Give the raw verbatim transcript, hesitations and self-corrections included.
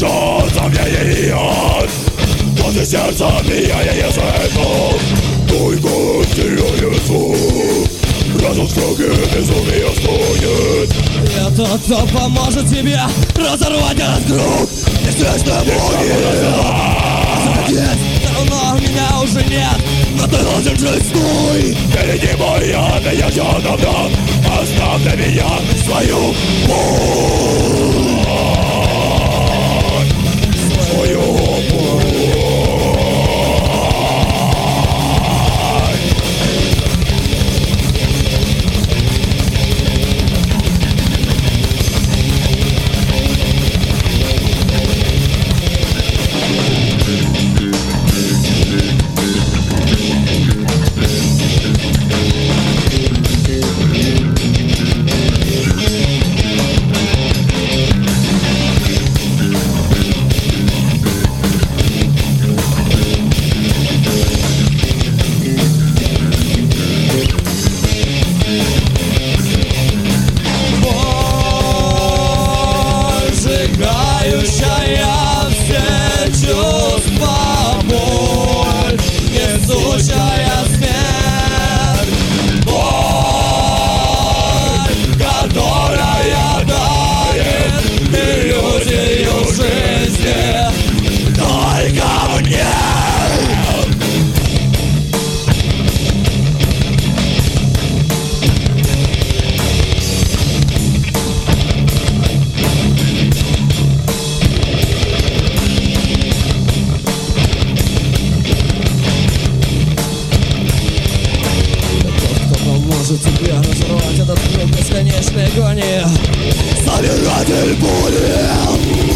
Что за мне яд? Возле сердца меня я сойду. Только теряю звук. Разум в круге безумия стонет. Это кто поможет тебе разорвать этот круг бессмертной боли. Нет, давно меня уже нет, но ты должен жить, стой. Впереди моя, меня все давно. Оставь для меня свою боль. Свою боль. Сжигающая все чувства боль, несущая смерть. Боль, которая дарит иллюзию жизни только мне. Может тебе разорвать этот круг бесконечной агонии. Собиратель боли.